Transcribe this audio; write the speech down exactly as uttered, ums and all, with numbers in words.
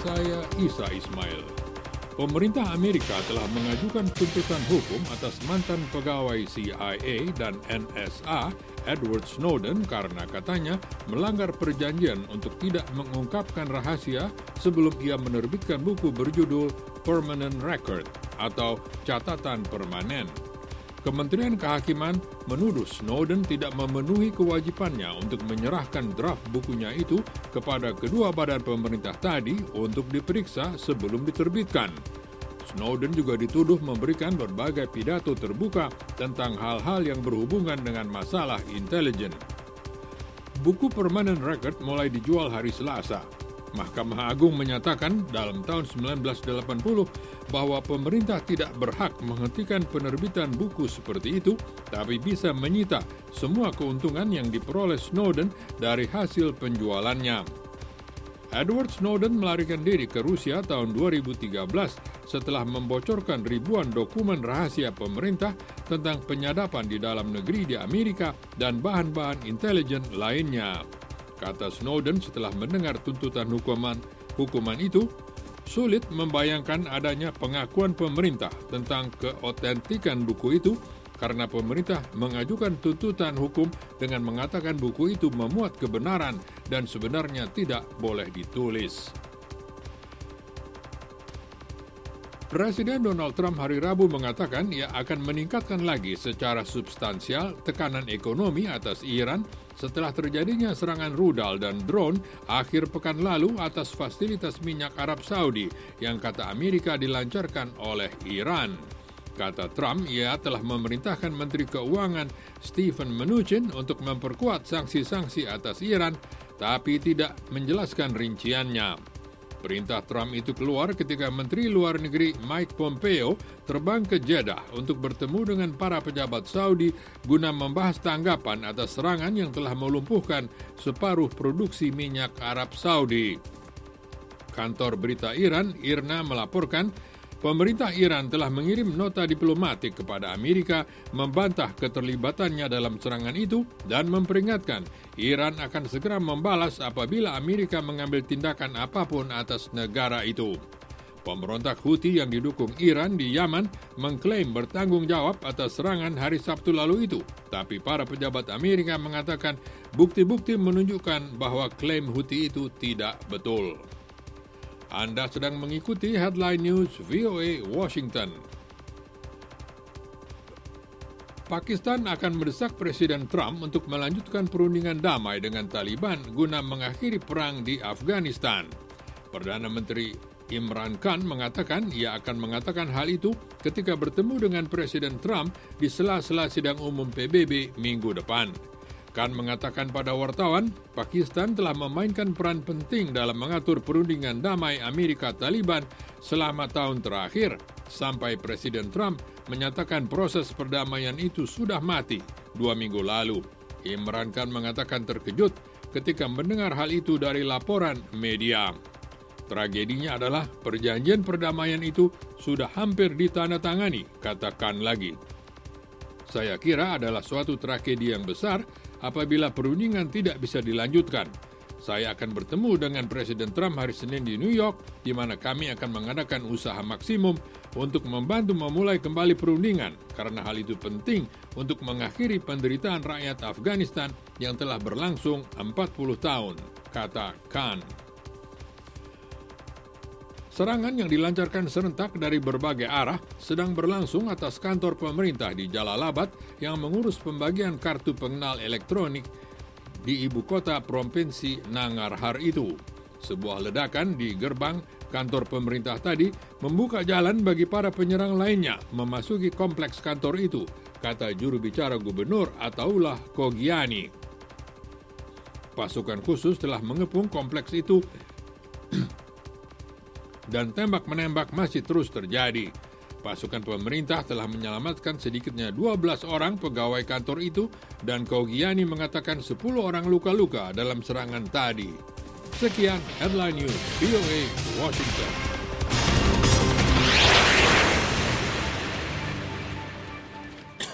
saya Isa Ismail. Pemerintah Amerika telah mengajukan tuntutan hukum atas mantan pegawai C I A dan N S A Edward Snowden karena katanya melanggar perjanjian untuk tidak mengungkapkan rahasia sebelum ia menerbitkan buku berjudul Permanent Record atau catatan permanen. Kementerian Kehakiman menuduh Snowden tidak memenuhi kewajibannya untuk menyerahkan draft bukunya itu kepada kedua badan pemerintah tadi untuk diperiksa sebelum diterbitkan. Snowden juga dituduh memberikan berbagai pidato terbuka tentang hal-hal yang berhubungan dengan masalah intelijen. Buku Permanent Record mulai dijual hari Selasa. Mahkamah Agung menyatakan dalam tahun sembilan belas delapan puluh bahwa pemerintah tidak berhak menghentikan penerbitan buku seperti itu, tapi bisa menyita semua keuntungan yang diperoleh Snowden dari hasil penjualannya. Edward Snowden melarikan diri ke Rusia tahun dua ribu tiga belas setelah membocorkan ribuan dokumen rahasia pemerintah tentang penyadapan di dalam negeri di Amerika dan bahan-bahan intelijen lainnya. Kata Snowden setelah mendengar tuntutan hukuman, hukuman itu, sulit membayangkan adanya pengakuan pemerintah tentang keotentikan buku itu karena pemerintah mengajukan tuntutan hukum dengan mengatakan buku itu memuat kebenaran dan sebenarnya tidak boleh ditulis. Presiden Donald Trump hari Rabu mengatakan ia akan meningkatkan lagi secara substansial tekanan ekonomi atas Iran setelah terjadinya serangan rudal dan drone akhir pekan lalu atas fasilitas minyak Arab Saudi yang kata Amerika dilancarkan oleh Iran. Kata Trump, ia telah memerintahkan Menteri Keuangan Steven Mnuchin untuk memperkuat sanksi-sanksi atas Iran, tapi tidak menjelaskan rinciannya. Perintah Trump itu keluar ketika Menteri Luar Negeri Mike Pompeo terbang ke Jeddah untuk bertemu dengan para pejabat Saudi guna membahas tanggapan atas serangan yang telah melumpuhkan separuh produksi minyak Arab Saudi. Kantor berita Iran, IRNA, melaporkan pemerintah Iran telah mengirim nota diplomatik kepada Amerika membantah keterlibatannya dalam serangan itu dan memperingatkan Iran akan segera membalas apabila Amerika mengambil tindakan apapun atas negara itu. Pemberontak Houthi yang didukung Iran di Yaman mengklaim bertanggung jawab atas serangan hari Sabtu lalu itu, tapi para pejabat Amerika mengatakan bukti-bukti menunjukkan bahwa klaim Houthi itu tidak betul. Anda sedang mengikuti Headline News V O A Washington. Pakistan akan mendesak Presiden Trump untuk melanjutkan perundingan damai dengan Taliban guna mengakhiri perang di Afghanistan. Perdana Menteri Imran Khan mengatakan ia akan mengatakan hal itu ketika bertemu dengan Presiden Trump di sela-sela sidang umum P B B minggu depan. Khan mengatakan pada wartawan, Pakistan telah memainkan peran penting dalam mengatur perundingan damai Amerika-Taliban selama tahun terakhir, sampai Presiden Trump menyatakan proses perdamaian itu sudah mati dua minggu lalu. Imran Khan mengatakan terkejut ketika mendengar hal itu dari laporan media. Tragedinya adalah perjanjian perdamaian itu sudah hampir ditandatangani, kata Khan lagi. Saya kira adalah suatu tragedi yang besar apabila perundingan tidak bisa dilanjutkan. Saya akan bertemu dengan Presiden Trump hari Senin di New York, di mana kami akan mengadakan usaha maksimum untuk membantu memulai kembali perundingan, karena hal itu penting untuk mengakhiri penderitaan rakyat Afghanistan yang telah berlangsung empat puluh tahun, kata Khan. Serangan yang dilancarkan serentak dari berbagai arah sedang berlangsung atas kantor pemerintah di Jalalabad yang mengurus pembagian kartu pengenal elektronik di ibu kota provinsi Nangarhar itu. Sebuah ledakan di gerbang kantor pemerintah tadi membuka jalan bagi para penyerang lainnya memasuki kompleks kantor itu, kata juru bicara gubernur Ataullah Khogiani. Pasukan khusus telah mengepung kompleks itu dan tembak-menembak masih terus terjadi. Pasukan pemerintah telah menyelamatkan sedikitnya dua belas orang pegawai kantor itu dan Khogiani mengatakan sepuluh orang luka-luka dalam serangan tadi. Sekian Headline News V O A Washington.